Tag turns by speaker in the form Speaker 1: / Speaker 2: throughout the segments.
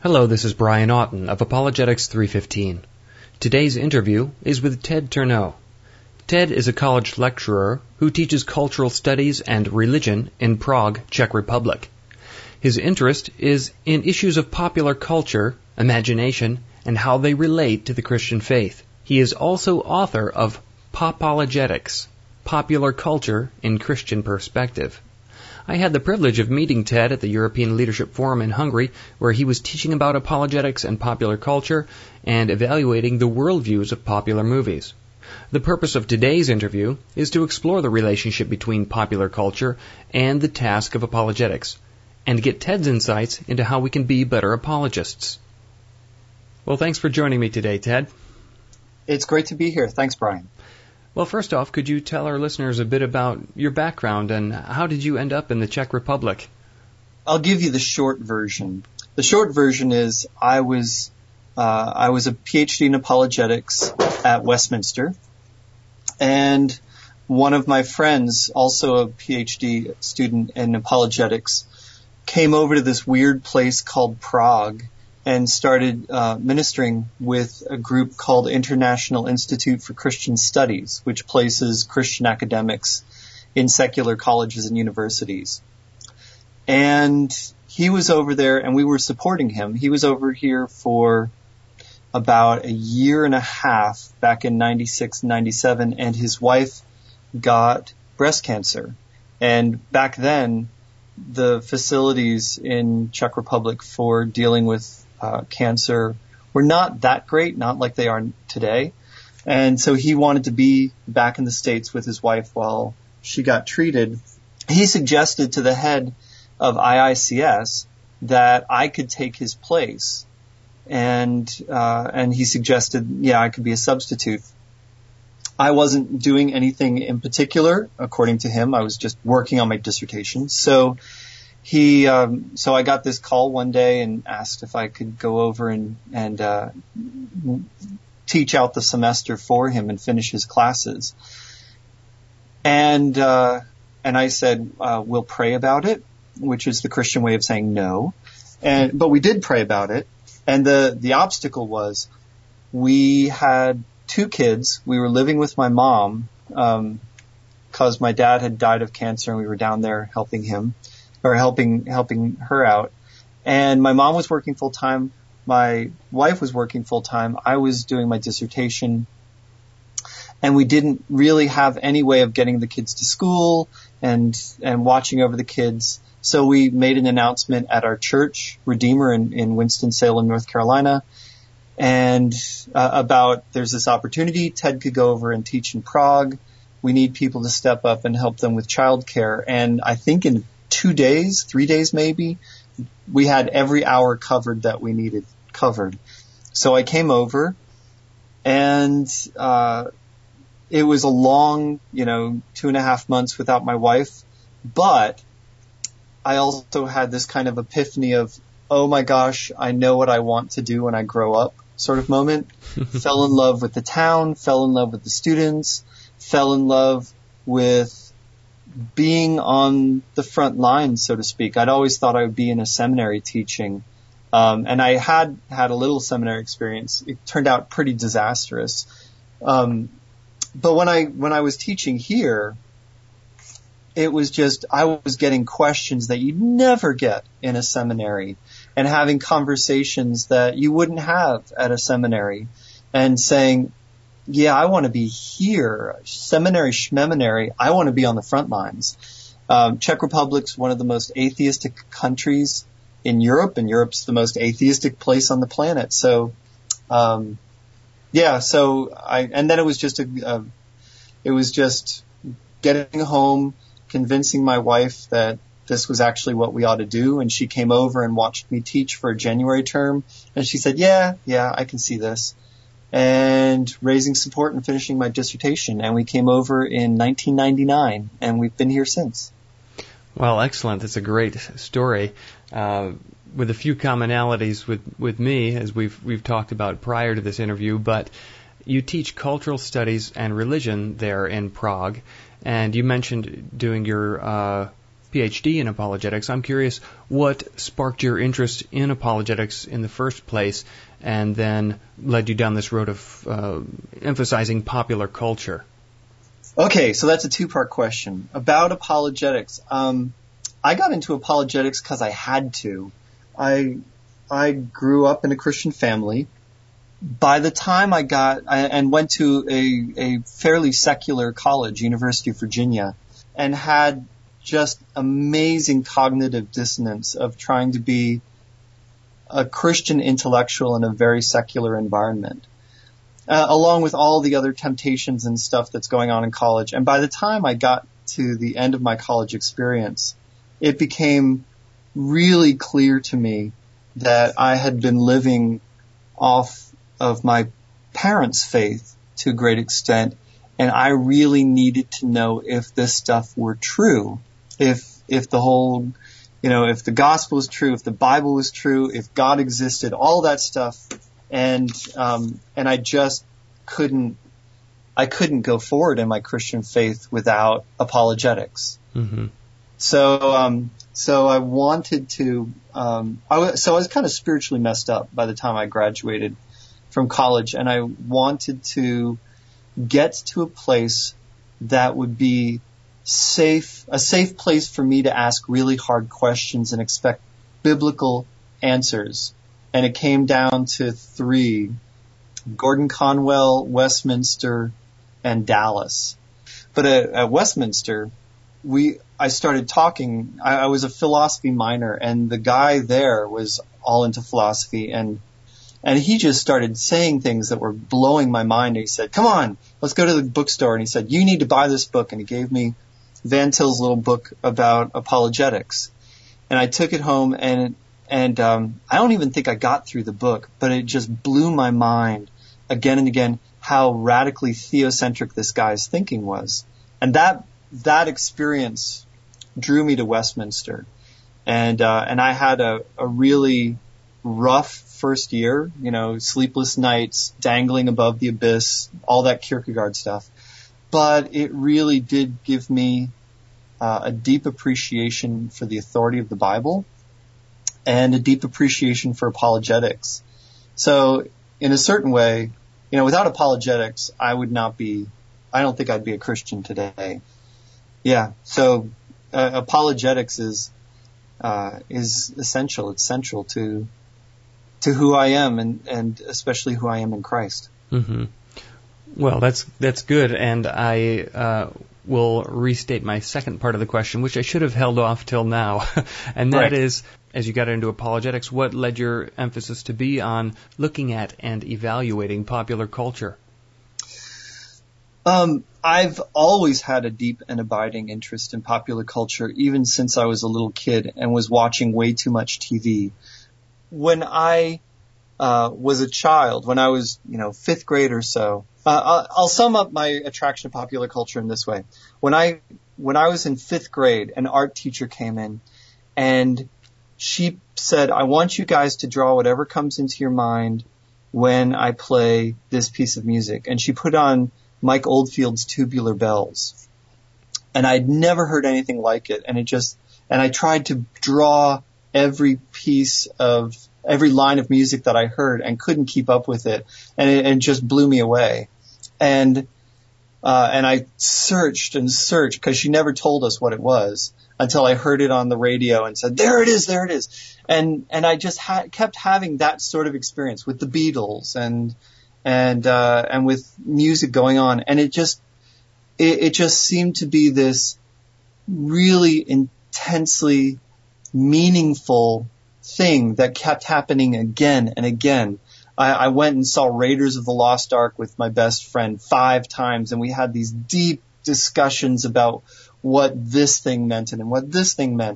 Speaker 1: Hello, this is Brian Otten of Apologetics 315. Today's interview is with Ted Turneau. Ted is a college lecturer who teaches cultural studies and religion in Prague, Czech Republic. His interest is in issues of popular culture, imagination, and how they relate to the Christian faith. He is also author of Popologetics, Popular Culture in Christian Perspective. I had the privilege of meeting Ted at the European Leadership Forum in Hungary, where he was teaching about apologetics and popular culture and evaluating the worldviews of popular movies. The purpose of today's interview is to explore the relationship between popular culture and the task of apologetics, and get Ted's insights into how we can be better apologists. Well, thanks for joining me today, Ted.
Speaker 2: It's great to be here. Thanks, Brian.
Speaker 1: Well, first off, could you tell our listeners a bit about your background and how did you end up in the Czech Republic?
Speaker 2: I'll give you the short version. The short version is I was a PhD in apologetics at Westminster, and one of my friends, also a PhD student in apologetics, came over to this weird place called Prague and started ministering with a group called International Institute for Christian Studies, which places Christian academics in secular colleges and universities. And he was over there, and we were supporting him. He was over here for about a year and a half back in 96, 97, and his wife got breast cancer. And back then, the facilities in Czech Republic for dealing with cancer were not that great, not like they are today. And so he wanted to be back in the States with his wife while she got treated. He suggested to the head of IICS that I could take his place. And he suggested, I could be a substitute. I wasn't doing anything in particular, according to him. I was just working on my dissertation. So I got this call one day and asked if I could go over and teach out the semester for him and finish his classes. And I said, we'll pray about it, which is the Christian way of saying no. But we did pray about it. And the obstacle was we had 2 kids. We were living with my mom, cause my dad had died of cancer and we were down there helping him. Or helping her out. And my mom was working full time. My wife was working full time. I was doing my dissertation. And we didn't really have any way of getting the kids to school and watching over the kids. So we made an announcement at our church, Redeemer in Winston-Salem, North Carolina. And about there's this opportunity. Ted could go over and teach in Prague. We need people to step up and help them with childcare. And I think in 2 days, 3 days maybe, we had every hour covered that we needed covered. So I came over, and it was a long, 2.5 months without my wife, but I also had this kind of epiphany of, oh my gosh, I know what I want to do when I grow up sort of moment. Fell in love with the town, fell in love with the students, fell in love with being on the front lines, so to speak. I'd always thought I would be in a seminary teaching. And I had a little seminary experience. It turned out pretty disastrous. But when I was teaching here, it was just, I was getting questions that you'd never get in a seminary and having conversations that you wouldn't have at a seminary and saying, I want to be here. Seminary, schmeminary. I want to be on the front lines. Czech Republic's one of the most atheistic countries in Europe, and Europe's the most atheistic place on the planet. So, and then it was just getting home, convincing my wife that this was actually what we ought to do. And she came over and watched me teach for a January term. And she said, yeah, I can see this. And raising support and finishing my dissertation. And we came over in 1999, and we've been here since.
Speaker 1: Well, excellent. That's a great story. With a few commonalities with me, as we've talked about prior to this interview, but you teach cultural studies and religion there in Prague, and you mentioned doing your PhD in apologetics. I'm curious what sparked your interest in apologetics in the first place and then led you down this road of emphasizing popular culture.
Speaker 2: Okay, so that's a two-part question. About apologetics. I got into apologetics because I had to. I grew up in a Christian family. By the time I went to a fairly secular college, University of Virginia, and had just amazing cognitive dissonance of trying to be a Christian intellectual in a very secular environment, along with all the other temptations and stuff that's going on in college. And by the time I got to the end of my college experience, it became really clear to me that I had been living off of my parents' faith to a great extent, and I really needed to know if this stuff were true, if the whole, if the gospel was true, if the Bible was true, if God existed, all that stuff, and I just couldn't go forward in my Christian faith without apologetics.
Speaker 1: Mm-hmm.
Speaker 2: So I wanted to, I was kind of spiritually messed up by the time I graduated from college, and I wanted to get to a place that would be a safe place for me to ask really hard questions and expect biblical answers. And it came down to 3: Gordon Conwell, Westminster, and Dallas. But at Westminster, I started talking. I was a philosophy minor, and the guy there was all into philosophy, and he just started saying things that were blowing my mind. He said, "Come on, let's go to the bookstore." And he said, "You need to buy this book." And he gave me Van Til's little book about apologetics. And I took it home, and I don't even think I got through the book, but it just blew my mind again and again how radically theocentric this guy's thinking was. And that experience drew me to Westminster. And I had a really rough first year, sleepless nights, dangling above the abyss, all that Kierkegaard stuff. But it really did give me a deep appreciation for the authority of the Bible and a deep appreciation for apologetics. So in a certain way, without apologetics, I don't think I'd be a Christian today. Yeah. So apologetics is essential. It's central to who I am and especially who I am in Christ.
Speaker 1: Mm-hmm. Well, that's good, and I will restate my second part of the question, which I should have held off till now, and that is, as you got into apologetics, what led your emphasis to be on looking at and evaluating popular culture?
Speaker 2: I've always had a deep and abiding interest in popular culture, even since I was a little kid and was watching way too much TV. When I was a child, when I was, 5th grade or so, I'll sum up my attraction to popular culture in this way. When I was in 5th grade, an art teacher came in and she said, "I want you guys to draw whatever comes into your mind when I play this piece of music." And she put on Mike Oldfield's Tubular Bells. And I'd never heard anything like it. And I tried to draw every line of music that I heard and couldn't keep up with it. And it just blew me away. And I searched and searched because she never told us what it was until I heard it on the radio and said, there it is. And I just kept having that sort of experience with the Beatles and with music going on. And it just seemed to be this really intensely meaningful thing that kept happening again and again. I went and saw Raiders of the Lost Ark with my best friend 5 times, and we had these deep discussions about what this thing meant and what this thing meant.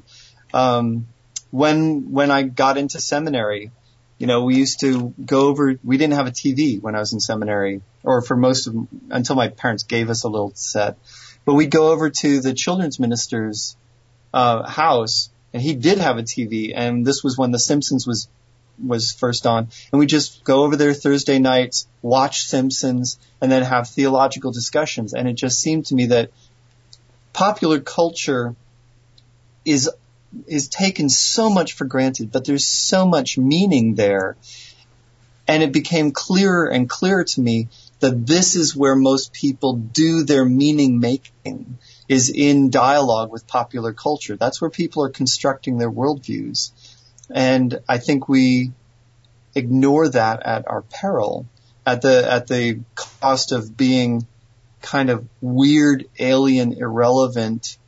Speaker 2: When I got into seminary, we used to go over, we didn't have a TV when I was in seminary, or for until my parents gave us a little set. But we'd go over to the children's minister's house, and he did have a TV, and this was when The Simpsons was first on. And we just go over there Thursday nights, watch Simpsons, and then have theological discussions. And it just seemed to me that popular culture is taken so much for granted, but there's so much meaning there. And it became clearer and clearer to me that this is where most people do their meaning making, is in dialogue with popular culture. That's where people are constructing their worldviews. And I think we ignore that at our peril, at the cost of being kind of weird, alien, irrelevant,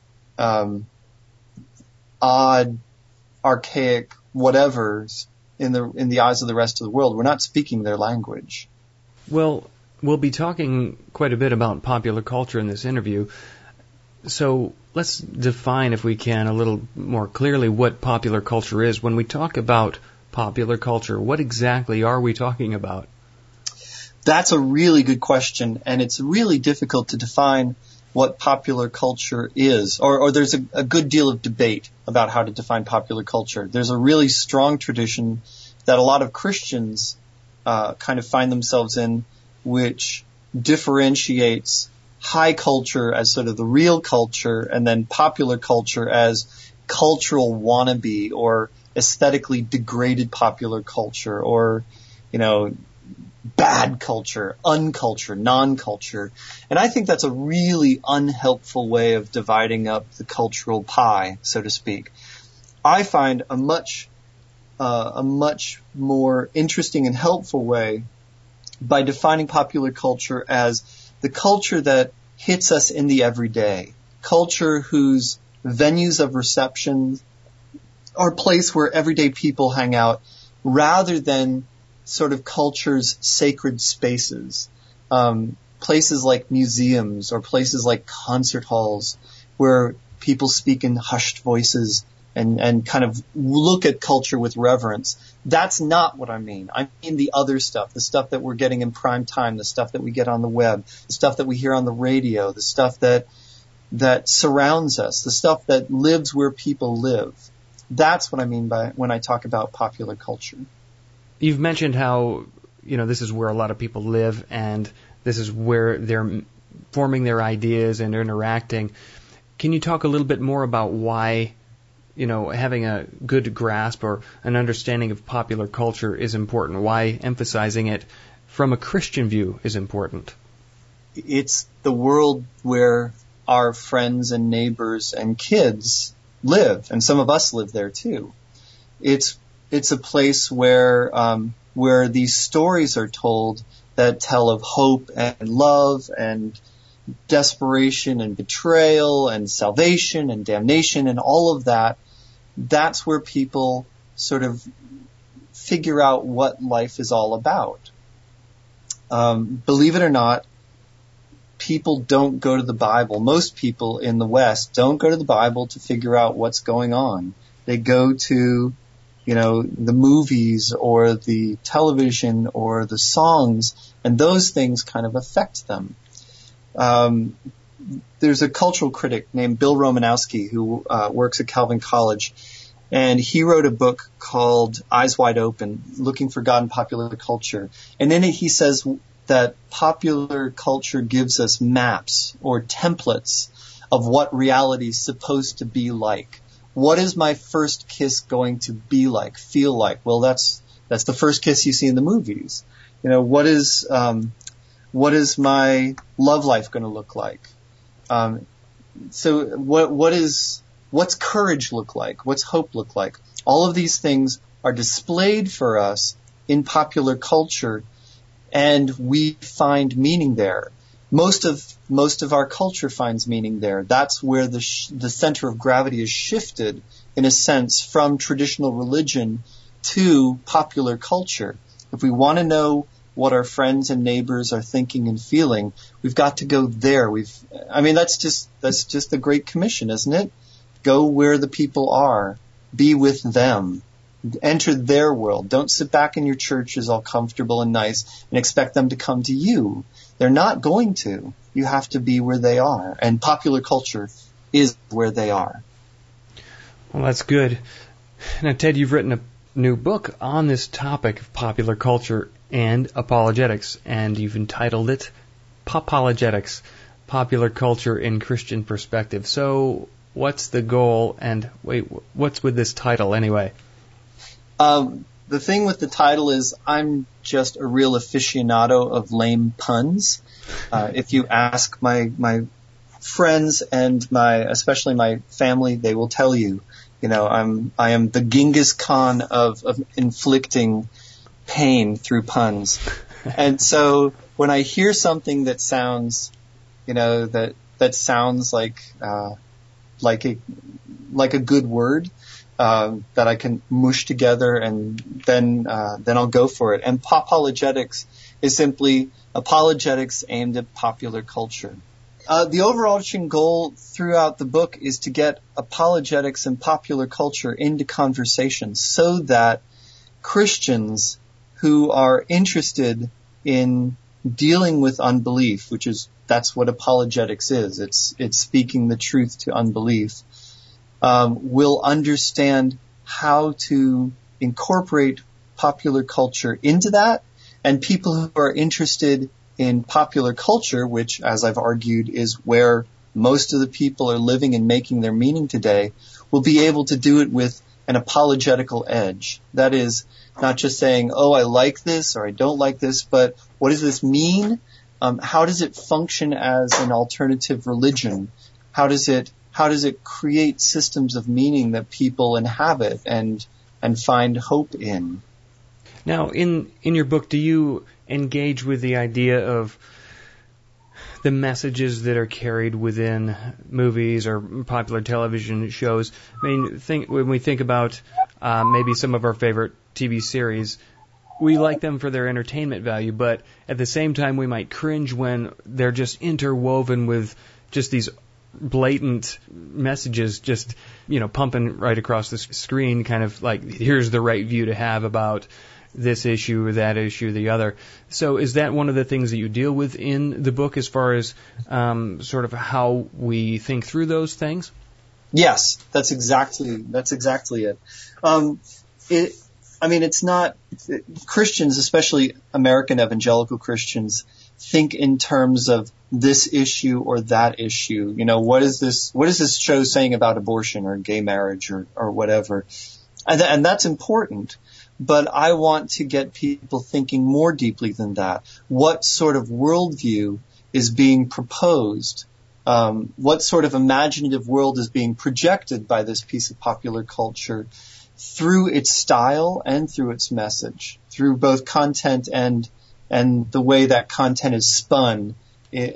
Speaker 2: odd, archaic whatevers in the eyes of the rest of the world. We're not speaking their language.
Speaker 1: Well, we'll be talking quite a bit about popular culture in this interview. So let's define, if we can, a little more clearly what popular culture is. When we talk about popular culture, what exactly are we talking about?
Speaker 2: That's a really good question, and it's really difficult to define what popular culture is, or there's a good deal of debate about how to define popular culture. There's a really strong tradition that a lot of Christians kind of find themselves in, which differentiates high culture as sort of the real culture, and then popular culture as cultural wannabe or aesthetically degraded popular culture, or, bad culture, unculture, non-culture. And I think that's a really unhelpful way of dividing up the cultural pie, so to speak. I find a much more interesting and helpful way by defining popular culture as the culture that hits us in the everyday, culture whose venues of reception are a place where everyday people hang out, rather than sort of culture's sacred spaces, places like museums or places like concert halls where people speak in hushed voices and kind of look at culture with reverence. That's not what I mean. I mean the other stuff, the stuff that we're getting in prime time, the stuff that we get on the web, the stuff that we hear on the radio, the stuff that surrounds us, the stuff that lives where people live. That's what I mean by when I talk about popular culture.
Speaker 1: You've mentioned how, this is where a lot of people live, and this is where they're forming their ideas and interacting. Can you talk a little bit more about why, having a good grasp or an understanding of popular culture is important? Why emphasizing it from a Christian view is important?
Speaker 2: It's the world where our friends and neighbors and kids live, and some of us live there too. It's a place where these stories are told that tell of hope and love and desperation and betrayal and salvation and damnation and all of that. That's where people sort of figure out what life is all about. Believe it or not, people don't go to the Bible. Most people in the West don't go to the Bible to figure out what's going on. They go to the movies or the television or the songs, and those things kind of affect them. There's a cultural critic named Bill Romanowski who works at Calvin College, and he wrote a book called Eyes Wide Open, Looking for God in Popular Culture. And in it he says that popular culture gives us maps or templates of what reality is supposed to be like. What is my first kiss going to be like, feel like? Well, that's the first kiss you see in the movies. What is my love life going to look like? So what's courage look like? What's hope look like? All of these things are displayed for us in popular culture, and we find meaning there. Most of our culture finds meaning there. That's where the center of gravity is shifted, in a sense, from traditional religion to popular culture. If we want to know what our friends and neighbors are thinking and feeling, we've got to go there. That's just the Great Commission, isn't it? Go where the people are. Be with them. Enter their world. Don't sit back in your churches all comfortable and nice and expect them to come to you. They're not going to. You have to be where they are. And popular culture is where they are.
Speaker 1: Well, that's good. Now, Ted, you've written a new book on this topic of popular culture and apologetics, and you've entitled it Popologetics, Popular Culture in Christian Perspective. So what's the goal, and what's with this title anyway?
Speaker 2: The thing with the title is I'm just a real aficionado of lame puns. If you ask my friends and especially my family, they will tell you, I am the Genghis Khan of inflicting pain through puns. And so when I hear something that sounds, that sounds like a good word, that I can mush together, and then I'll go for it. And Popologetics is simply apologetics aimed at popular culture. The overarching goal throughout the book is to get apologetics and popular culture into conversation so that Christians who are interested in dealing with unbelief, that's what apologetics is. It's speaking the truth to unbelief, will understand how to incorporate popular culture into that, and people who are interested in popular culture, which, as I've argued, is where most of the people are living and making their meaning today, will be able to do it with an apologetical edge. That is, not just saying, oh, I like this or I don't like this, but what does this mean? How does it function as an alternative religion? How does it create systems of meaning that people inhabit and find hope in?
Speaker 1: Now, in your book, do you engage with the idea of the messages that are carried within movies or popular television shows? I mean, when we think about maybe some of our favorite TV series, we like them for their entertainment value, but at the same time we might cringe when they're just interwoven with just these blatant messages just, pumping right across the screen, kind of like, here's the right view to have about this issue or that issue, the other. So is that one of the things that you deal with in the book as far as sort of how we think through those things?
Speaker 2: Yes, that's exactly it. It's not, Christians, especially American evangelical Christians, think in terms of this issue or that issue. What is this show saying about abortion or gay marriage or whatever? And that's important. But I want to get people thinking more deeply than that. What sort of worldview is being proposed? What sort of imaginative world is being projected by this piece of popular culture through its style and through its message, through both content and the way that content is spun, in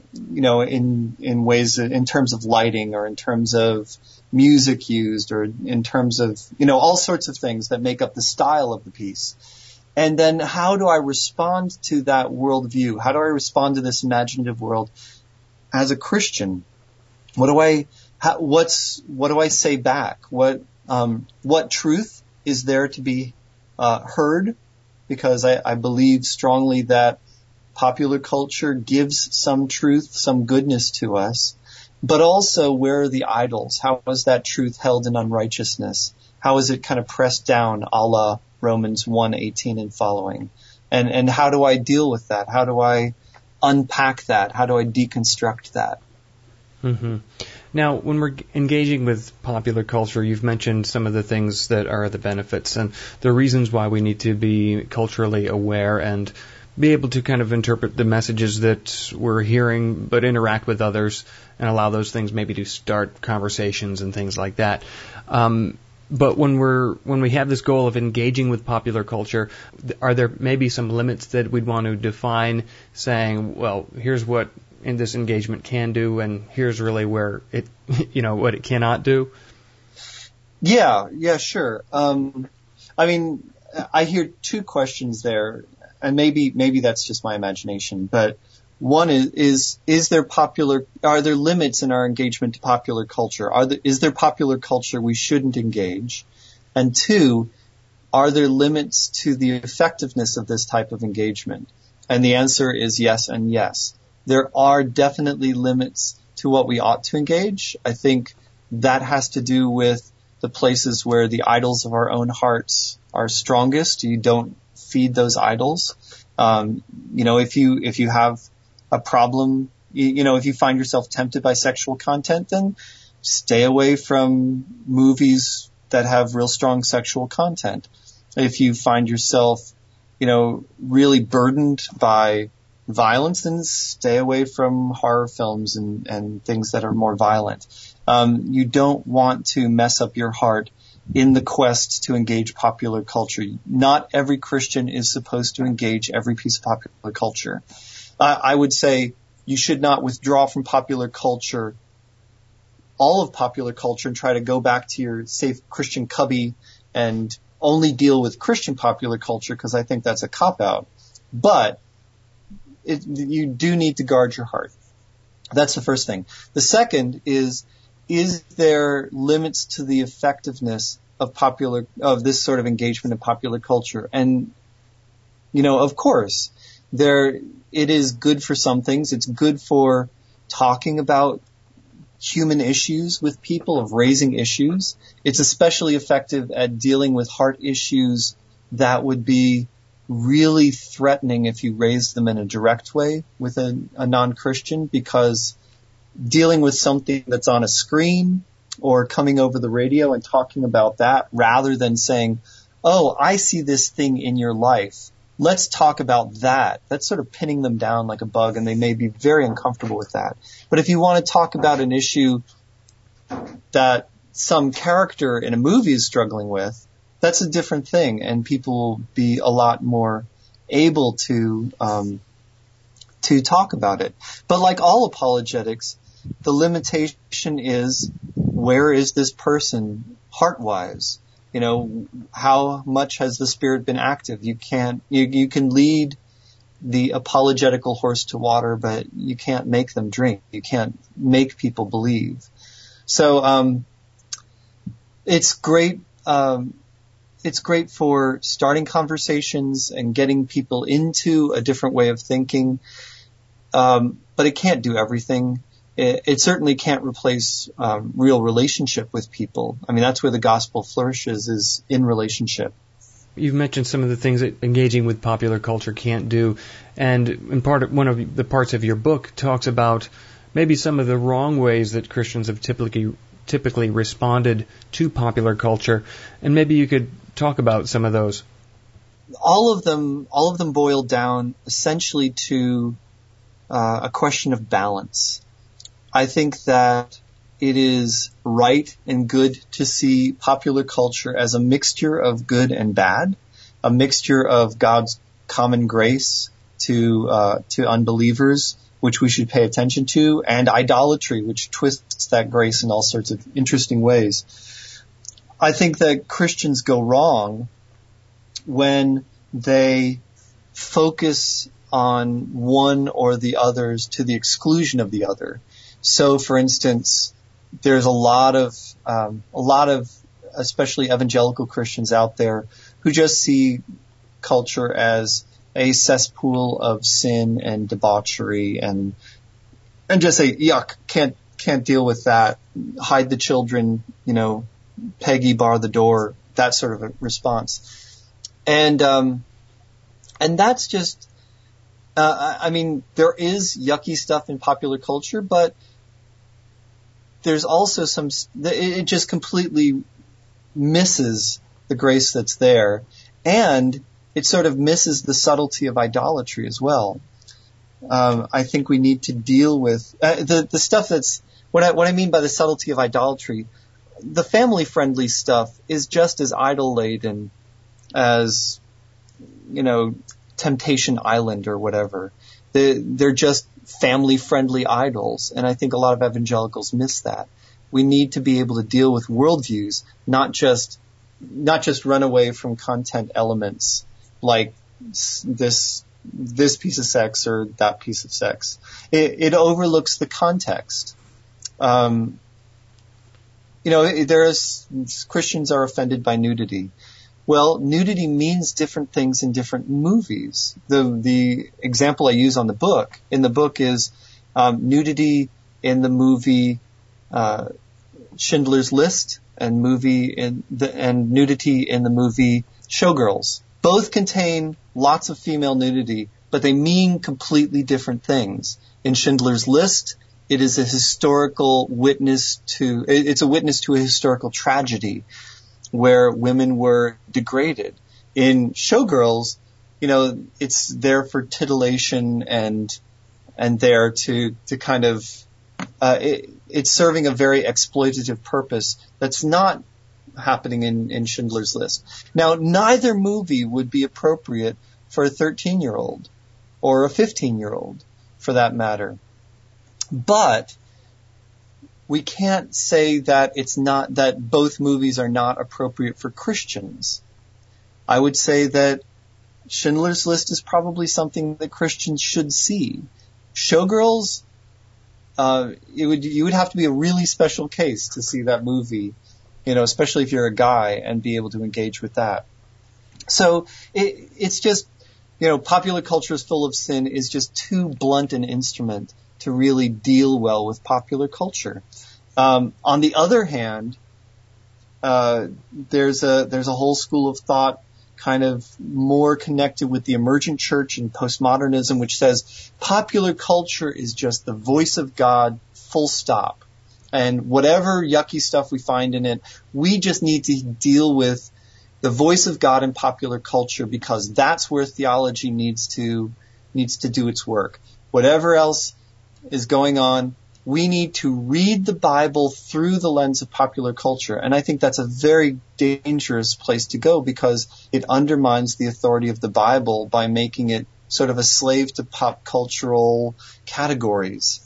Speaker 2: ways, in terms of lighting or in terms of music used or in terms of, all sorts of things that make up the style of the piece. And then how do I respond to that worldview? How do I respond to this imaginative world as a Christian? What do I say back? What truth is there to be heard? Because I believe strongly that popular culture gives some truth, some goodness to us. But also, where are the idols? How is that truth held in unrighteousness? How is it kind of pressed down, a la Romans 1:18 and following? And how do I deal with that? How do I unpack that? How do I deconstruct that?
Speaker 1: Mm-hmm. Now, when we're engaging with popular culture, you've mentioned some of the things that are the benefits and the reasons why we need to be culturally aware and be able to kind of interpret the messages that we're hearing, but interact with others and allow those things maybe to start conversations and things like that. But when we have this goal of engaging with popular culture, are there maybe some limits that we'd want to define, saying, well, here's what in this engagement can do, and here's really where it, what it cannot do?
Speaker 2: Yeah, sure. I hear two questions there, and maybe that's just my imagination, but one is are there limits in our engagement to popular culture? Is there popular culture we shouldn't engage? And two, are there limits to the effectiveness of this type of engagement? And the answer is yes and yes. There are definitely limits to what we ought to engage. I think that has to do with the places where the idols of our own hearts are strongest. You don't feed those idols. If you have a problem, if you find yourself tempted by sexual content, then stay away from movies that have real strong sexual content. If you find yourself, really burdened by violence, then stay away from horror films and things that are more violent. You don't want to mess up your heart in the quest to engage popular culture. Not every Christian is supposed to engage every piece of popular culture. I would say you should not withdraw from popular culture, all of popular culture, and try to go back to your safe Christian cubby and only deal with Christian popular culture, because I think that's a cop-out. But you do need to guard your heart. That's the first thing. The second is there limits to the effectiveness of this sort of engagement in popular culture? And, of course, it is good for some things. It's good for talking about human issues with people, of raising issues. It's especially effective at dealing with heart issues that would be really threatening if you raise them in a direct way with a non-Christian, because dealing with something that's on a screen or coming over the radio and talking about that rather than saying, oh, I see this thing in your life, let's talk about that. That's sort of pinning them down like a bug, and they may be very uncomfortable with that. But if you want to talk about an issue that some character in a movie is struggling with, that's a different thing, and people will be a lot more able to talk about it. But like all apologetics, the limitation is, where is this person heart-wise? How much has the Spirit been active? You can lead the apologetical horse to water, but you can't make them drink. You can't make people believe. So, it's great. It's great for starting conversations and getting people into a different way of thinking. But it can't do everything. It certainly can't replace real relationship with people. I mean, that's where the gospel flourishes, is in relationship.
Speaker 1: You've mentioned some of the things that engaging with popular culture can't do, and one of the parts of your book talks about maybe some of the wrong ways that Christians have typically responded to popular culture, and maybe you could talk about some of those.
Speaker 2: All of them boil down essentially to a question of balance. I think that it is right and good to see popular culture as a mixture of good and bad, a mixture of God's common grace to unbelievers, which we should pay attention to, and idolatry, which twists that grace in all sorts of interesting ways. I think that Christians go wrong when they focus on one or the others to the exclusion of the other. So, for instance, there's a lot of especially evangelical Christians out there who just see culture as a cesspool of sin and debauchery and just say, yuck, can't deal with that. Hide the children, Peggy, bar the door, that sort of a response. And that's just, there is yucky stuff in popular culture, but there's also it just completely misses the grace that's there, and it sort of misses the subtlety of idolatry as well. I think we need to deal with the stuff that's, what I mean by the subtlety of idolatry. The family-friendly stuff is just as idol-laden as, Temptation Island or whatever. They're just family-friendly idols, and I think a lot of evangelicals miss that. We need to be able to deal with worldviews, not just run away from content elements like this piece of sex or that piece of sex. It overlooks the context. Christians are offended by nudity. Well, nudity means different things in different movies. The example I use in the book is nudity in the movie Schindler's List and nudity in the movie Showgirls. Both contain lots of female nudity, but they mean completely different things. In Schindler's List, It is a historical witness to, it's a witness to a historical tragedy where women were degraded. In Showgirls, it's there for titillation and there to kind of, it's serving a very exploitative purpose that's not happening in Schindler's List. Now, neither movie would be appropriate for a 13-year-old or a 15-year-old for that matter. But we can't say that that both movies are not appropriate for Christians. I would say that Schindler's List is probably something that Christians should see. Showgirls, you would have to be a really special case to see that movie, especially if you're a guy and be able to engage with that. So it's just, popular culture is full of sin is just too blunt an instrument to really deal well with popular culture. On the other hand, there's a whole school of thought kind of more connected with the emergent church and postmodernism, which says popular culture is just the voice of God, full stop. And whatever yucky stuff we find in it, we just need to deal with the voice of God in popular culture because that's where theology needs to do its work. Whatever else is going on, we need to read the Bible through the lens of popular culture. And I think that's a very dangerous place to go because it undermines the authority of the Bible by making it sort of a slave to pop cultural categories.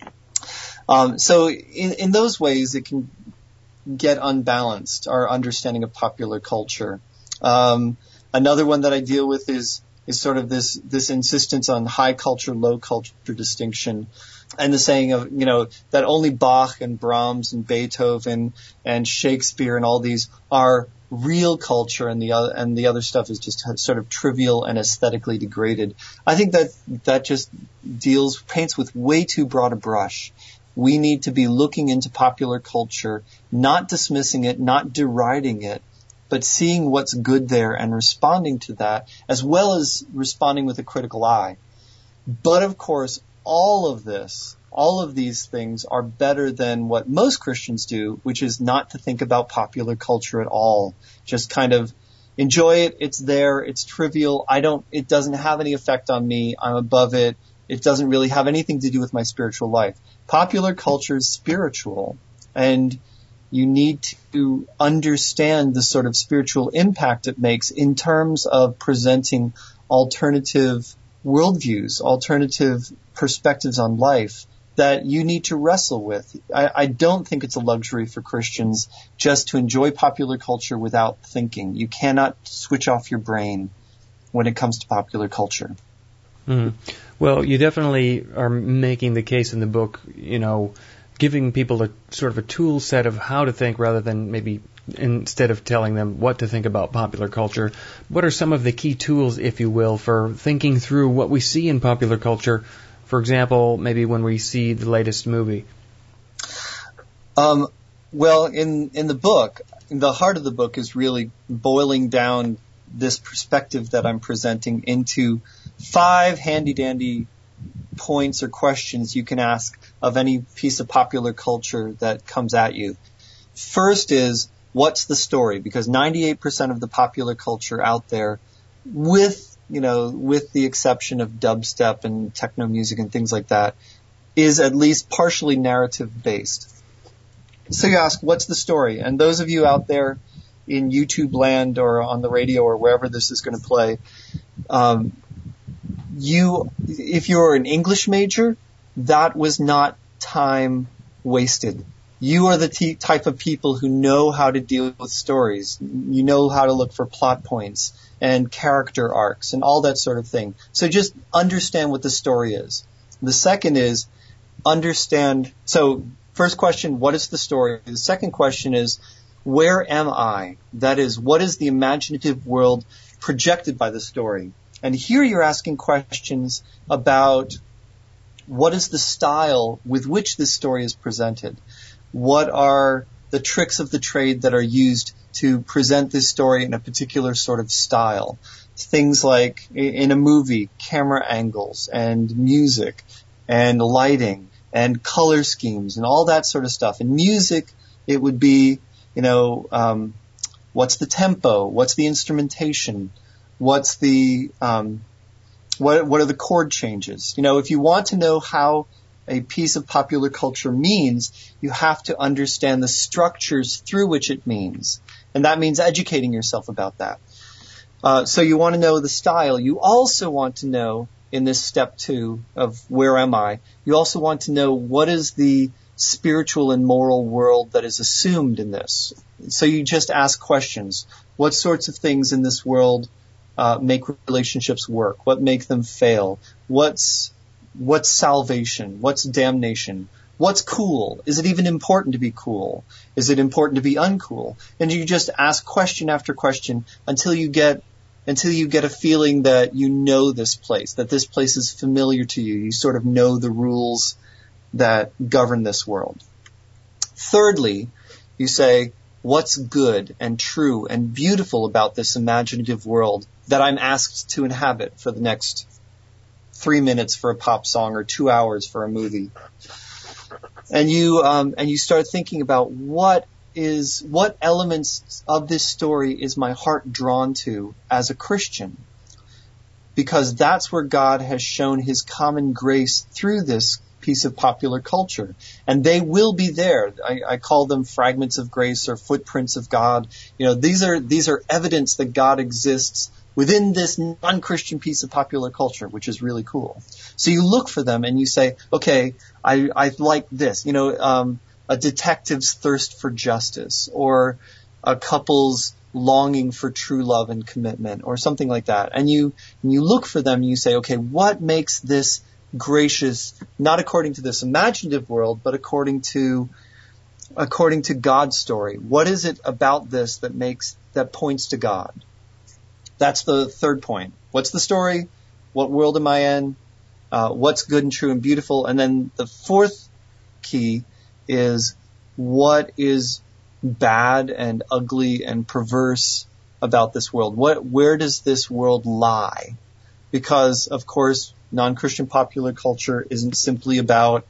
Speaker 2: So in those ways, it can get unbalanced, our understanding of popular culture. Another one that I deal with is sort of this insistence on high culture, low culture distinction, and the saying of, that only Bach and Brahms and Beethoven and Shakespeare and all these are real culture and the other stuff is just sort of trivial and aesthetically degraded. I think that just paints with way too broad a brush. We need to be looking into popular culture, not dismissing it, not deriding it, but seeing what's good there and responding to that, as well as responding with a critical eye. But of course, all of these things are better than what most Christians do, which is not to think about popular culture at all. Just kind of enjoy it. It's there. It's trivial. It doesn't have any effect on me. I'm above it. It doesn't really have anything to do with my spiritual life. Popular culture is spiritual, and you need to understand the sort of spiritual impact it makes in terms of presenting alternative worldviews, alternative perspectives on life that you need to wrestle with. I don't think it's a luxury for Christians just to enjoy popular culture without thinking. You cannot switch off your brain when it comes to popular culture.
Speaker 1: Mm. Well, you definitely are making the case in the book, giving people a sort of a tool set of how to think rather than maybe instead of telling them what to think about popular culture. What are some of the key tools, if you will, for thinking through what we see in popular culture? For example, maybe when we see the latest movie.
Speaker 2: Well, in the book, the heart of the book is really boiling down this perspective that I'm presenting into 5 handy-dandy points or questions you can ask of any piece of popular culture that comes at you. First is, what's the story? Because 98% of the popular culture out there, with the exception of dubstep and techno music and things like that, is at least partially narrative based. So you ask, what's the story? And those of you out there in YouTube land or on the radio or wherever this is going to play, if you're an English major, that was not time wasted. You are the type of people who know how to deal with stories. You know how to look for plot points and character arcs and all that sort of thing. So just understand what the story is. The second is so first question, what is the story? The second question is, where am I? That is, what is the imaginative world projected by the story? And here you're asking questions about what is the style with which this story is presented? What are the tricks of the trade that are used to present this story in a particular sort of style? Things like, in a movie, camera angles and music and lighting and color schemes and all that sort of stuff. In music, it would be, what's the tempo? What's the instrumentation? What's the, what are the chord changes? If you want to know how a piece of popular culture means, you have to understand the structures through which it means. And that means educating yourself about that. So you want to know the style. You also want to know, in this step 2 of where am I, you also want to know what is the spiritual and moral world that is assumed in this. So you just ask questions. What sorts of things in this world make relationships work? What make them fail? What's salvation? What's damnation? What's cool? Is it even important to be cool? Is it important to be uncool? And you just ask question after question until you get a feeling that you know this place, that this place is familiar to you. You sort of know the rules that govern this world. Thirdly, you say, what's good and true and beautiful about this imaginative world that I'm asked to inhabit for the next 3 minutes for a pop song or 2 hours for a movie? And you start thinking about what elements of this story is my heart drawn to as a Christian? Because that's where God has shown his common grace through this piece of popular culture. And they will be there. I call them fragments of grace or footprints of God. These are evidence that God exists within this non-Christian piece of popular culture, which is really cool. So you look for them and you say, okay, I like this, a detective's thirst for justice, or a couple's longing for true love and commitment, or something like that. And you look for them and you say, okay, what makes this gracious, not according to this imaginative world, but according to God's story? What is it about this that points to God? That's the third point. What's the story? What world am I in? What's good and true and beautiful? And then the fourth key is what is bad and ugly and perverse about this world? Where does this world lie? Because, of course, non-Christian popular culture isn't simply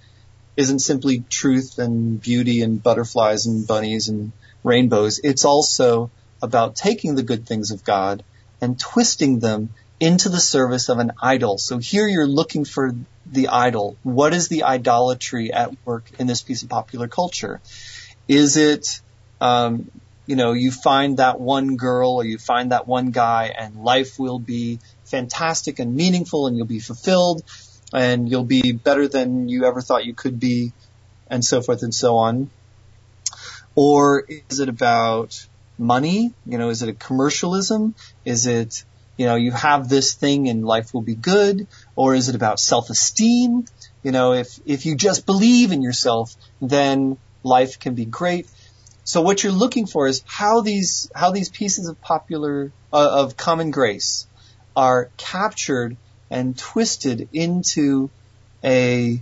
Speaker 2: truth and beauty and butterflies and bunnies and rainbows. It's also about taking the good things of God and twisting them into the service of an idol. So here you're looking for the idol. What is the idolatry at work in this piece of popular culture? Is it, you find that one girl or you find that one guy and life will be fantastic and meaningful and you'll be fulfilled and you'll be better than you ever thought you could be, and so forth and so on? Or is it about money? Is it a commercialism? Is it, you have this thing and life will be good? Or is it about self-esteem? If you just believe in yourself, then life can be great. So what you're looking for is how these pieces of of common grace are captured and twisted into a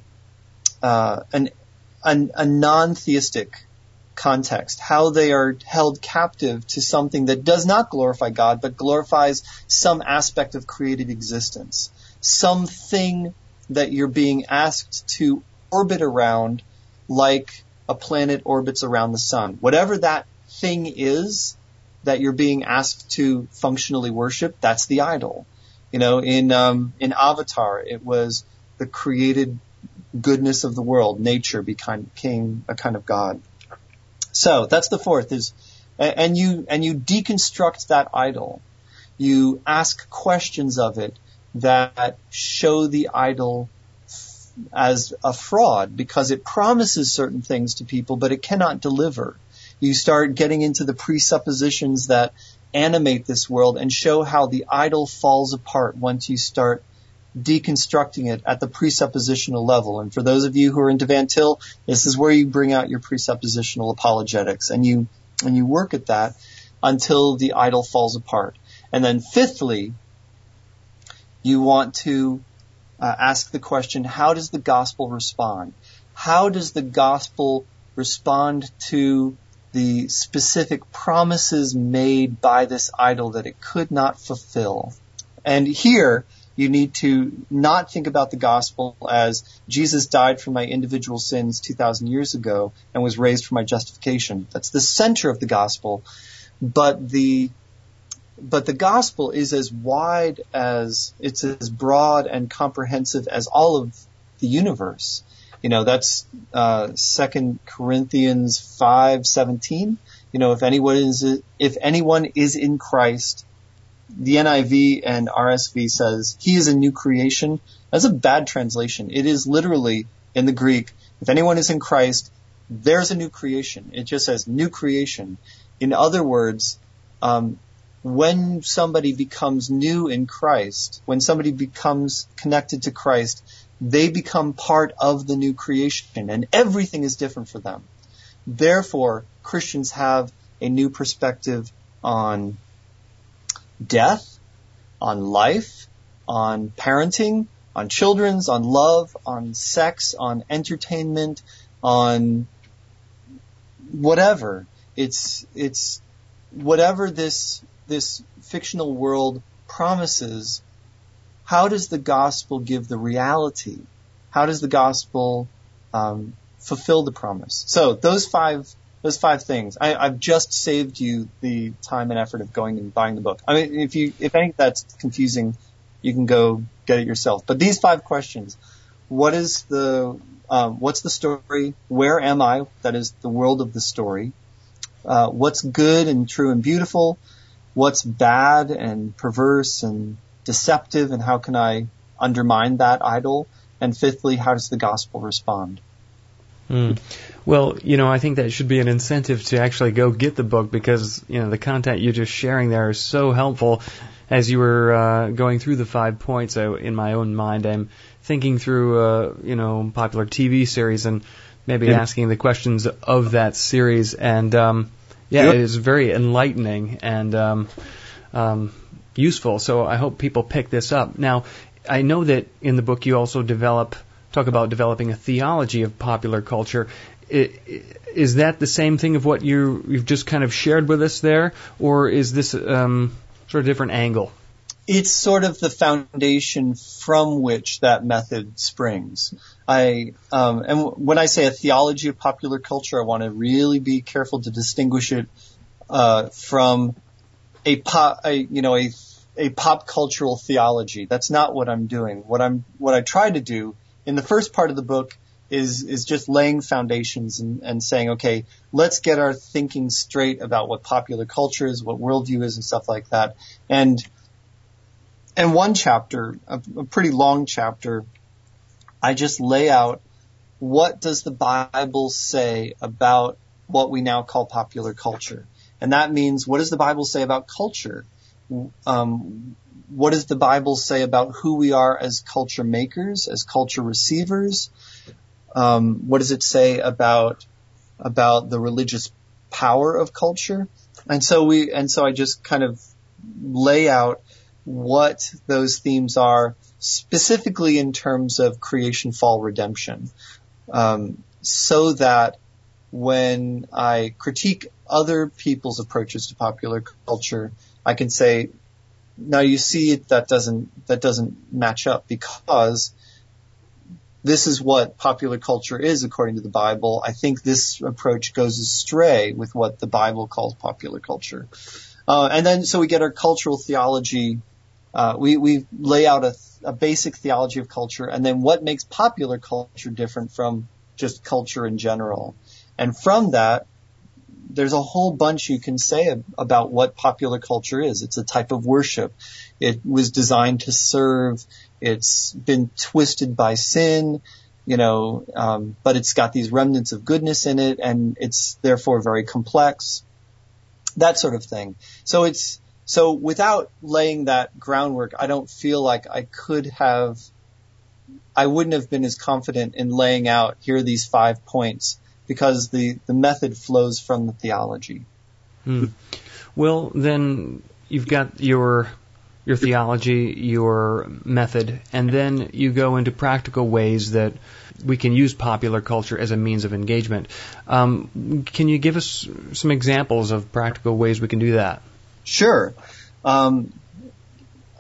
Speaker 2: non-theistic context, how they are held captive to something that does not glorify God, but glorifies some aspect of created existence, something that you're being asked to orbit around like a planet orbits around the sun. Whatever that thing is that you're being asked to functionally worship, that's the idol. In Avatar, it was the created goodness of the world. Nature became a kind of God. So that's the fourth and you deconstruct that idol. You ask questions of it that show the idol as a fraud because it promises certain things to people, but it cannot deliver. You start getting into the presuppositions that animate this world and show how the idol falls apart once you start deconstructing it at the presuppositional level. And for those of you who are into Van Til, this is where you bring out your presuppositional apologetics and you work at that until the idol falls apart. And then fifthly, you want to ask the question, how does the gospel respond? How does the gospel respond to the specific promises made by this idol that it could not fulfill? And here, You need to not think about the gospel as Jesus died for my individual sins 2,000 years ago and was raised for my justification. That's the center of the gospel. But the gospel is as wide as, it's as broad and comprehensive as all of the universe. That's 2 Corinthians 5:17. If anyone is in Christ, the NIV and RSV says he is a new creation. That's a bad translation. It is literally, in the Greek, if anyone is in Christ, there's a new creation. It just says new creation. In other words, when somebody becomes new in Christ, when somebody becomes connected to Christ, they become part of the new creation, and everything is different for them. Therefore, Christians have a new perspective on death, on life, on parenting, on children's, on love, on sex, on entertainment, on whatever. It's whatever this fictional world promises. How does the gospel give the reality? How does the gospel fulfill the promise? So those five things. I've just saved you the time and effort of going and buying the book. I mean, if I think that's confusing, you can go get it yourself. But these 5 questions: what's the story? Where am I? That is the world of the story. What's good and true and beautiful? What's bad and perverse and deceptive, and how can I undermine that idol? And fifthly, how does the gospel respond?
Speaker 1: Well, I think that should be an incentive to actually go get the book, because, the content you're just sharing there is so helpful. As you were going through the 5 points, in my own mind, I'm thinking through, popular TV series and maybe asking the questions of that series. And, it is very enlightening and useful. So I hope people pick this up. Now, I know that in the book you also talk about developing a theology of popular culture. Is that the same thing of what you've just kind of shared with us there, or is this sort of different angle?
Speaker 2: It's sort of the foundation from which that method springs. And when I say a theology of popular culture, I want to really be careful to distinguish it from a pop cultural theology. That's not what I'm doing. What I try to do in the first part of the book is just laying foundations and saying, okay, let's get our thinking straight about what popular culture is, what worldview is, and stuff like that. And one chapter, a pretty long chapter, I just lay out what does the Bible say about what we now call popular culture. And that means, what does the Bible say about culture? What does the Bible say about who we are as culture makers, as culture receivers? What does it say about the religious power of culture? And so I just kind of lay out what those themes are, specifically in terms of creation, fall, redemption, so that when I critique other people's approaches to popular culture, I can say, now you see that doesn't match up, because this is what popular culture is according to the Bible. I think this approach goes astray with what the Bible calls popular culture. And then so we get our cultural theology. We lay out a basic theology of culture, and then what makes popular culture different from just culture in general. And from that, there's a whole bunch you can say about what popular culture is. It's a type of worship. It was designed to serve. It's been twisted by sin, but it's got these remnants of goodness in it, and it's therefore very complex. That sort of thing. So without laying that groundwork, I don't feel like I wouldn't have been as confident in laying out, here are these 5 points, because the method flows from the theology.
Speaker 1: Well, then you've got your theology, your method, and then you go into practical ways that we can use popular culture as a means of engagement. Can you give us some examples of practical ways we can do that?
Speaker 2: Sure.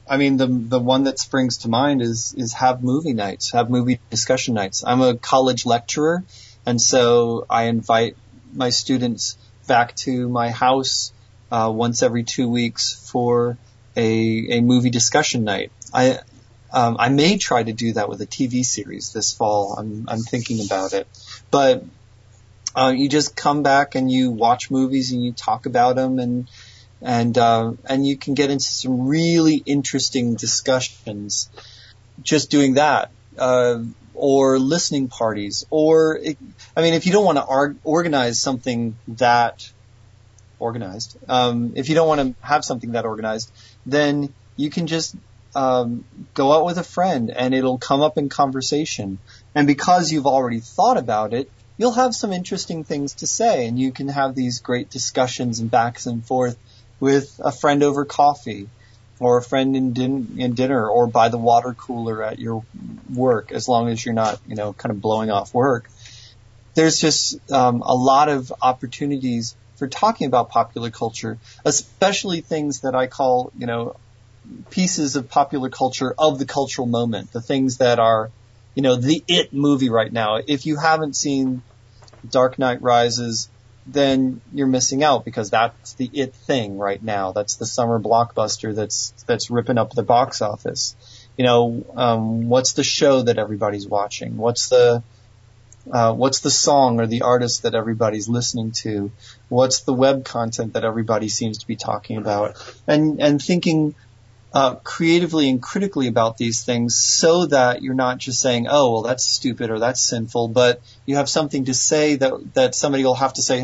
Speaker 2: I mean, the one that springs to mind is have movie nights, have movie discussion nights. I'm a college lecturer, and so I invite my students back to my house once every 2 weeks for a movie discussion night. I may try to do that with a TV series this fall. I'm thinking about it, but you just come back and you watch movies and you talk about them, and you can get into some really interesting discussions just doing that, or listening parties, if you don't want to organize something that organized, if you don't want to have something that organized, then you can just go out with a friend and it'll come up in conversation. And because you've already thought about it, you'll have some interesting things to say, and you can have these great discussions and backs and forth with a friend over coffee, or a friend in dinner, or by the water cooler at your work, as long as you're not, kind of blowing off work. There's just a lot of opportunities for talking about popular culture, especially things that I call, pieces of popular culture of the cultural moment, the things that are, the it movie right now. If you haven't seen Dark Knight Rises, then you're missing out, because that's the it thing right now. That's the summer blockbuster that's ripping up the box office. What's the show that everybody's watching? What's the song or the artist that everybody's listening to? What's the web content that everybody seems to be talking about? And thinking creatively and critically about these things, so that you're not just saying, oh, well, that's stupid or that's sinful, but you have something to say that somebody will have to say,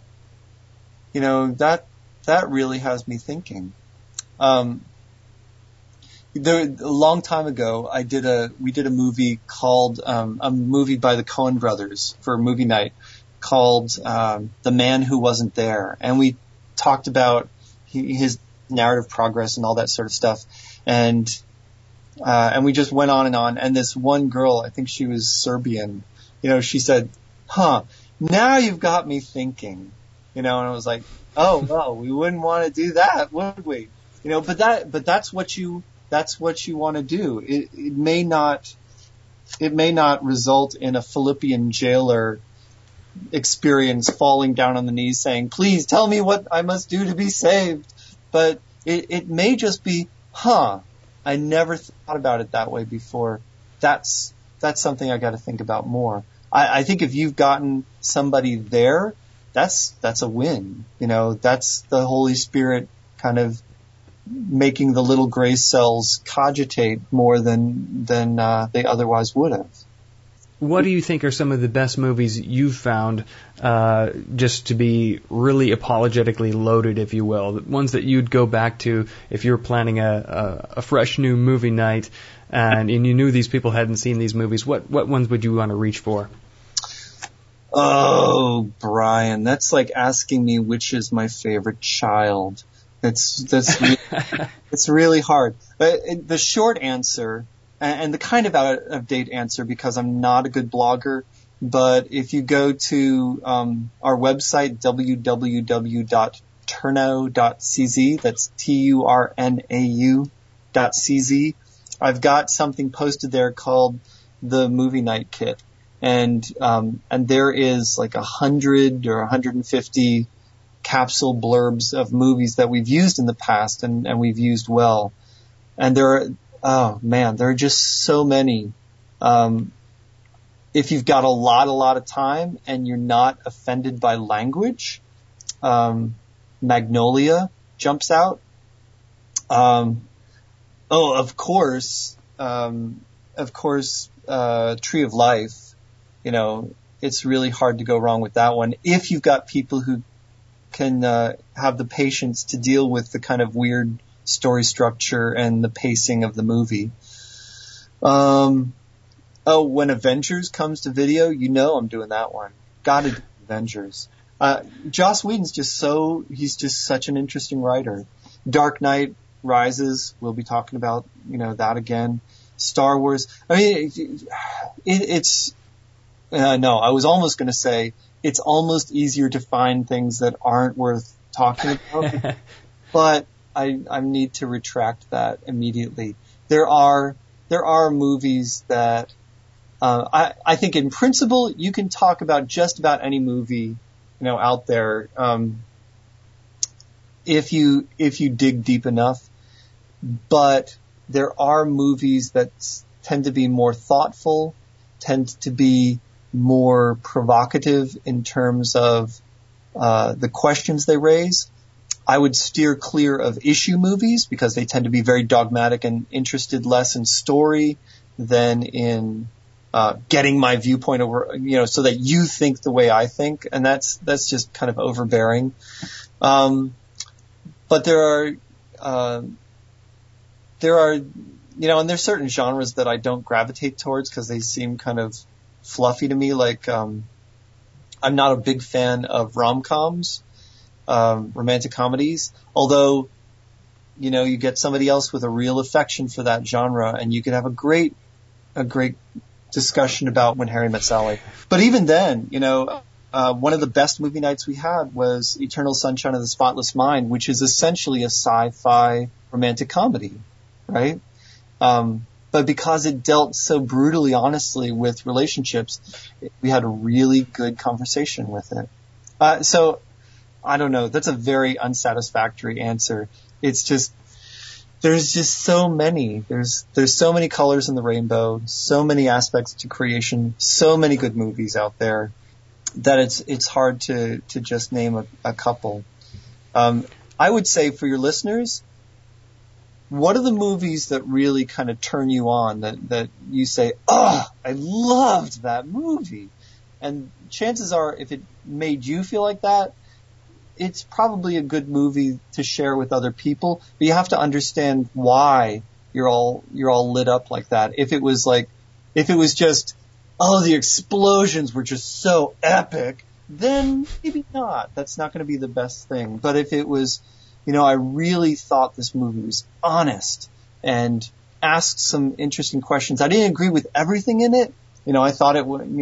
Speaker 2: that really has me thinking. A long time ago, we did a movie called, a movie by the Coen brothers for a movie night called, The Man Who Wasn't There. And we talked about his narrative progress and all that sort of stuff. And we just went on. And this one girl, I think she was Serbian, she said, now you've got me thinking, and I was like, oh, well, we wouldn't want to do that, would we? But that's what you want to do. It may not result in a Philippian jailer experience falling down on the knees saying, please tell me what I must do to be saved. But it may just be, I never thought about it that way before. That's something I got to think about more. I think if you've gotten somebody there, that's a win. That's the Holy Spirit kind of making the little gray cells cogitate more than they otherwise would have.
Speaker 1: What do you think are some of the best movies you've found, just to be really apologetically loaded, if you will? The ones that you'd go back to if you were planning a fresh new movie night, and you knew these people hadn't seen these movies. What ones would you want to reach for?
Speaker 2: Oh, Brian, that's like asking me which is my favorite child. It's really hard. But the short answer, and the kind of out of date answer, because I'm not a good blogger, but if you go to our website, www.turnau.cz, that's TURNAU.cz, I've got something posted there called the Movie Night Kit. And there is like 100 or 150 capsule blurbs of movies that we've used in the past and we've used well. And there are just so many. If you've got a lot of time and you're not offended by language, Magnolia jumps out. Of course, Tree of Life. It's really hard to go wrong with that one if you've got people who can have the patience to deal with the kind of weird story structure and the pacing of the movie. When Avengers comes to video, I'm doing that one. Gotta do Avengers. Joss Whedon's just such an interesting writer. Dark Knight Rises, we'll be talking about, that again. Star Wars. I mean, I was almost going to say it's almost easier to find things that aren't worth talking about. But I need to retract that immediately. There are movies that, I think in principle you can talk about just about any movie, out there, if you dig deep enough. But there are movies that tend to be more thoughtful, tend to be more provocative in terms of the questions they raise. I would steer clear of issue movies because they tend to be very dogmatic and interested less in story than in getting my viewpoint over, so that you think the way I think, and that's just kind of overbearing. But there are, and there's certain genres that I don't gravitate towards because they seem kind of fluffy to me. Like, I'm not a big fan of rom-coms, romantic comedies, although, you get somebody else with a real affection for that genre and you could have a great discussion about When Harry Met Sally. But even then, one of the best movie nights we had was Eternal Sunshine of the Spotless Mind, which is essentially a sci-fi romantic comedy, right? But because it dealt so brutally honestly with relationships, we had a really good conversation with it. So I don't know. That's a very unsatisfactory answer. It's just, there's just so many. There's so many colors in the rainbow, so many aspects to creation, so many good movies out there that it's hard to just name a couple. I would say for your listeners, what are the movies that really kind of turn you on, that you say, oh, I loved that movie? And chances are, if it made you feel like that, it's probably a good movie to share with other people, but you have to understand why you're all lit up like that. If it was just, oh, the explosions were just so epic, then maybe not. That's not going to be the best thing. But if it was, I really thought this movie was honest and asked some interesting questions. I didn't agree with everything in it. I thought it would,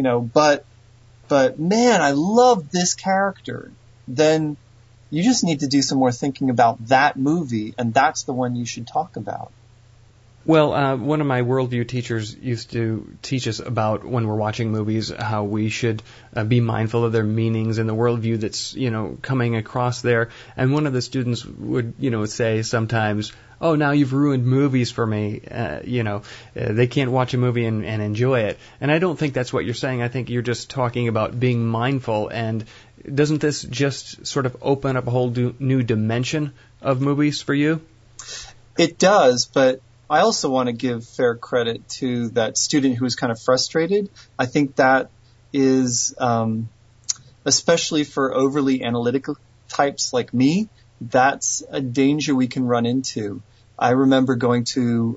Speaker 2: but man, I love this character. Then you just need to do some more thinking about that movie, and that's the one you should talk about.
Speaker 1: Well, one of my worldview teachers used to teach us about, when we're watching movies, how we should be mindful of their meanings and the worldview that's, coming across there. And one of the students would, say sometimes, oh, now you've ruined movies for me. They can't watch a movie and enjoy it. And I don't think that's what you're saying. I think you're just talking about being mindful. And doesn't this just sort of open up a whole new dimension of movies for you?
Speaker 2: It does, but I also want to give fair credit to that student who was kind of frustrated. I think that is, especially for overly analytical types like me, that's a danger we can run into. I remember going to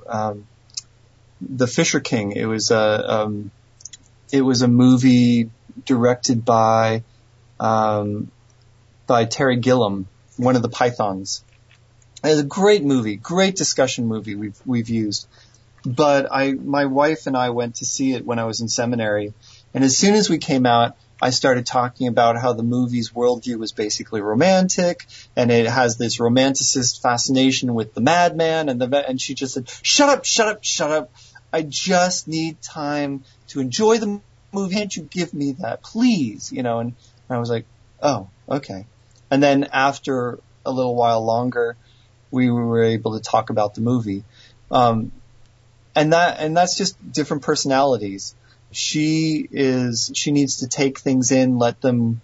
Speaker 2: The Fisher King. It was a movie directed by Terry Gilliam, one of the Pythons. It's a great movie, great discussion movie we've used. But my wife and I went to see it when I was in seminary, and as soon as we came out, I started talking about how the movie's worldview was basically romantic, and it has this romanticist fascination with the madman, and she just said, "Shut up, shut up, shut up! I just need time to enjoy the movie. Can't you give me that, please?" And I was like, "Oh, okay." And then after a little while longer, we were able to talk about the movie. And that's just different personalities. She needs to take things in, let them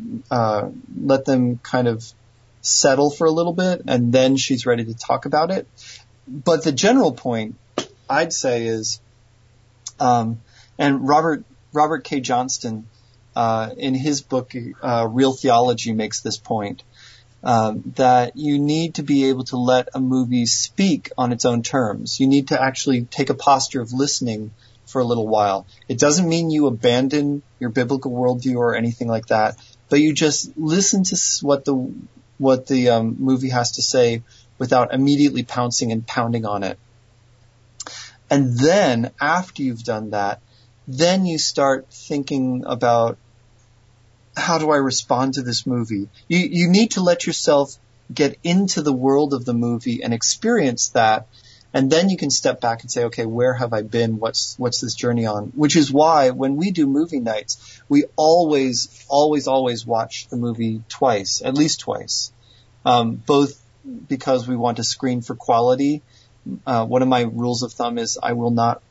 Speaker 2: kind of settle for a little bit, and then she's ready to talk about it. But the general point I'd say is, and Robert K. Johnston, in his book, Real Theology, makes this point, that you need to be able to let a movie speak on its own terms. You need to actually take a posture of listening for a little while. It doesn't mean you abandon your biblical worldview or anything like that, but you just listen to what the movie has to say without immediately pouncing and pounding on it. And then after you've done that, then you start thinking about, how do I respond to this movie? You need to let yourself get into the world of the movie and experience that. And then you can step back and say, okay, where have I been? What's this journey on? Which is why when we do movie nights, we always watch the movie twice, at least twice. Both because we want to screen for quality. One of my rules of thumb is I will not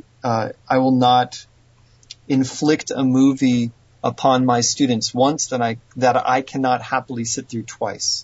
Speaker 2: inflict a movie upon my students once that I cannot happily sit through twice.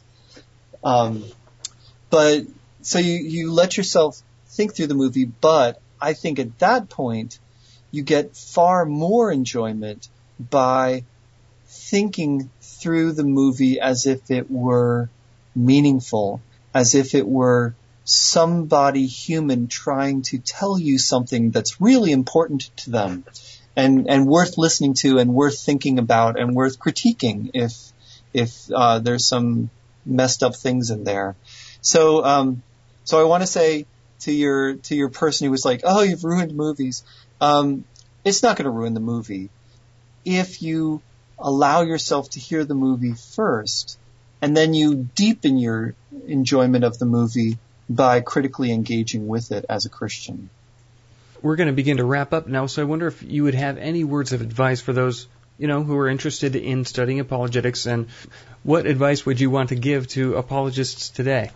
Speaker 2: But so you let yourself think through the movie, but I think at that point you get far more enjoyment by thinking through the movie as if it were meaningful, as if it were somebody human trying to tell you something that's really important to them and worth listening to and worth thinking about and worth critiquing if there's some messed up things in there. So I want to say to your person who was like, oh, you've ruined movies. It's not going to ruin the movie if you allow yourself to hear the movie first and then you deepen your enjoyment of the movie by critically engaging with it as a Christian.
Speaker 1: We're going to begin to wrap up now, so I wonder if you would have any words of advice for those, who are interested in studying apologetics, and what advice would you want to give to apologists today?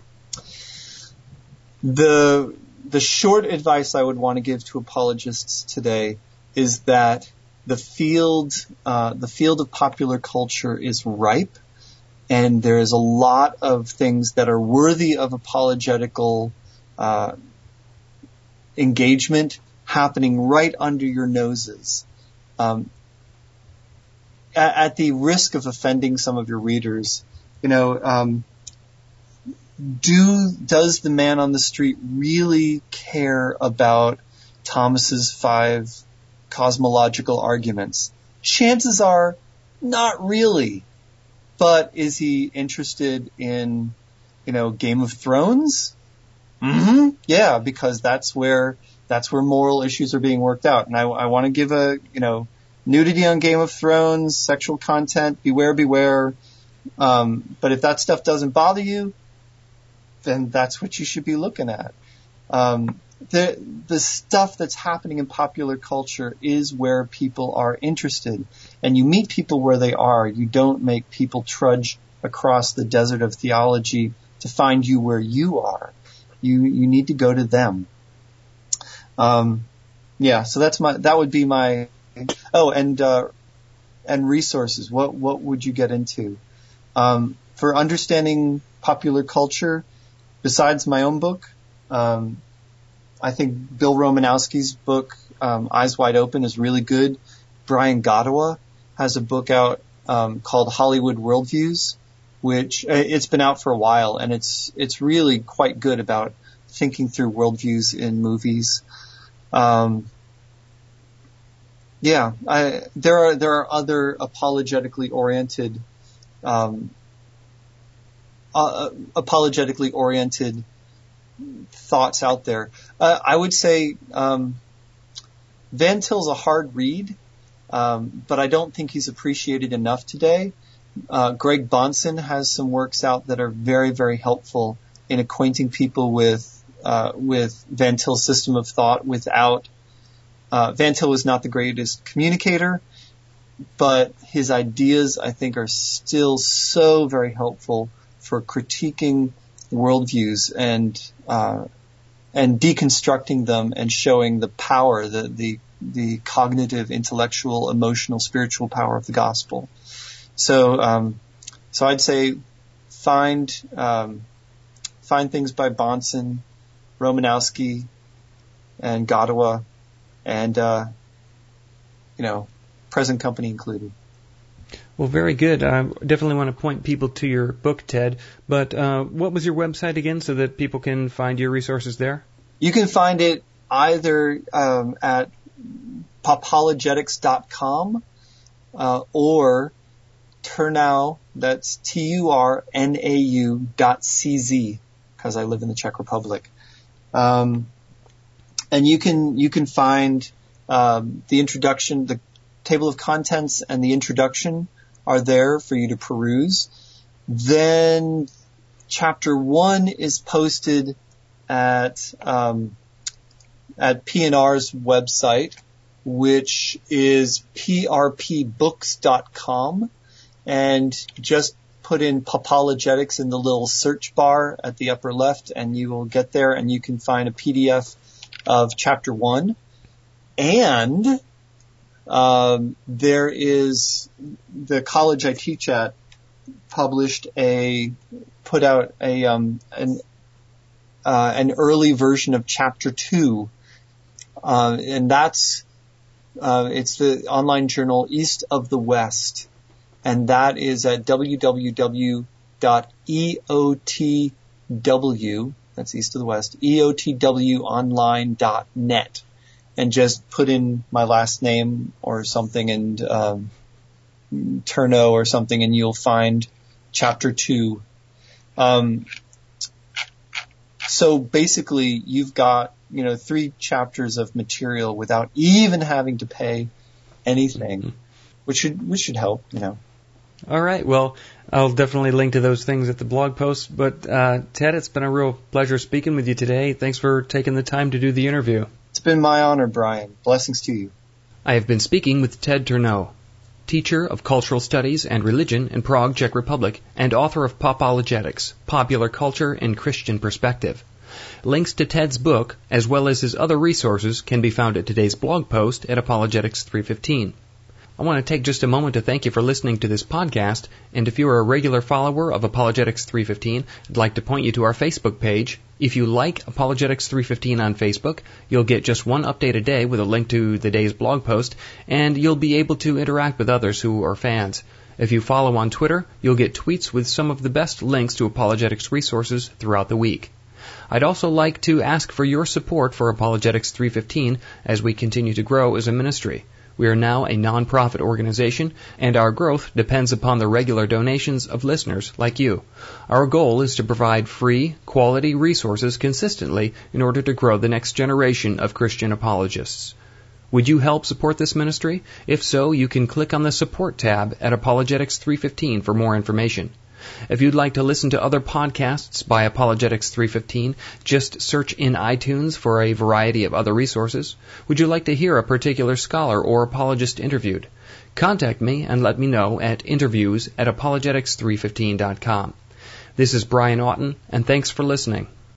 Speaker 2: The short advice I would want to give to apologists today is that the field of popular culture is ripe, and there is a lot of things that are worthy of apologetical engagement happening right under your noses. At the risk of offending some of your readers, does the man on the street really care about Thomas's 5 cosmological arguments? Chances are not really. But is he interested in, Game of Thrones? Mm-hmm. Yeah, because that's where moral issues are being worked out. And I want to give nudity on Game of Thrones, sexual content, beware. But if that stuff doesn't bother you, then that's what you should be looking at. The stuff that's happening in popular culture is where people are interested. And you meet people where they are. You don't make people trudge across the desert of theology to find you where you are. You need to go to them. So that would be my, and resources. What would you get into? For understanding popular culture, besides my own book, I think Bill Romanowski's book, Eyes Wide Open, is really good. Brian Godawa has a book out called Hollywood Worldviews, which it's been out for a while, and it's really quite good about thinking through worldviews in movies. There are other apologetically oriented thoughts out there. I would say Van Til's a hard read, but I don't think he's appreciated enough today. Greg Bahnsen has some works out that are very, very helpful in acquainting people with Van Til's system of thought without Van Til was not the greatest communicator, but his ideas, I think, are still so very helpful for critiquing worldviews and deconstructing them and showing the power, the cognitive, intellectual, emotional, spiritual power of the gospel. So I'd say find things by Bahnsen, Romanowski, and Godawa, and present company included.
Speaker 1: Well, very good. I definitely want to point people to your book, Ted. But what was your website again so that people can find your resources there?
Speaker 2: You can find it either at popologetics.com or Turnau, that's TURNAU.CZ, because I live in the Czech Republic. And you can find the introduction, the table of contents and the introduction are there for you to peruse. Then chapter 1 is posted at PNR's website, which is prpbooks.com, and just put in Papologetics in the little search bar at the upper left, and you will get there, and you can find a PDF of chapter 1. And there is the college I teach at put out an early version of chapter 2, and that's it's the online journal East of the West, and that is at www.eotw, that's East of the West, eotwonline.net, and just put in my last name or something, and Turno or something, and you'll find chapter 2. So basically you've got, 3 chapters of material without even having to pay anything, which should help,
Speaker 1: All right. Well, I'll definitely link to those things at the blog post. But Ted, it's been a real pleasure speaking with you today. Thanks for taking the time to do the interview.
Speaker 2: It's been my honor, Brian. Blessings to you.
Speaker 1: I have been speaking with Ted Turno, teacher of cultural studies and religion in Prague, Czech Republic, and author of Papologetics, Popular Culture in Christian Perspective. Links to Ted's book, as well as his other resources, can be found at today's blog post at Apologetics 315. I want to take just a moment to thank you for listening to this podcast, and if you are a regular follower of Apologetics 315, I'd like to point you to our Facebook page. If you like Apologetics 315 on Facebook, you'll get just one update a day with a link to the day's blog post, and you'll be able to interact with others who are fans. If you follow on Twitter, you'll get tweets with some of the best links to apologetics resources throughout the week. I'd also like to ask for your support for Apologetics 315 as we continue to grow as a ministry. We are now a non-profit organization, and our growth depends upon the regular donations of listeners like you. Our goal is to provide free, quality resources consistently in order to grow the next generation of Christian apologists. Would you help support this ministry? If so, you can click on the Support tab at Apologetics 315 for more information. If you'd like to listen to other podcasts by Apologetics 315, just search in iTunes for a variety of other resources. Would you like to hear a particular scholar or apologist interviewed? Contact me and let me know at interviews@apologetics315.com. This is Brian Auten, and thanks for listening.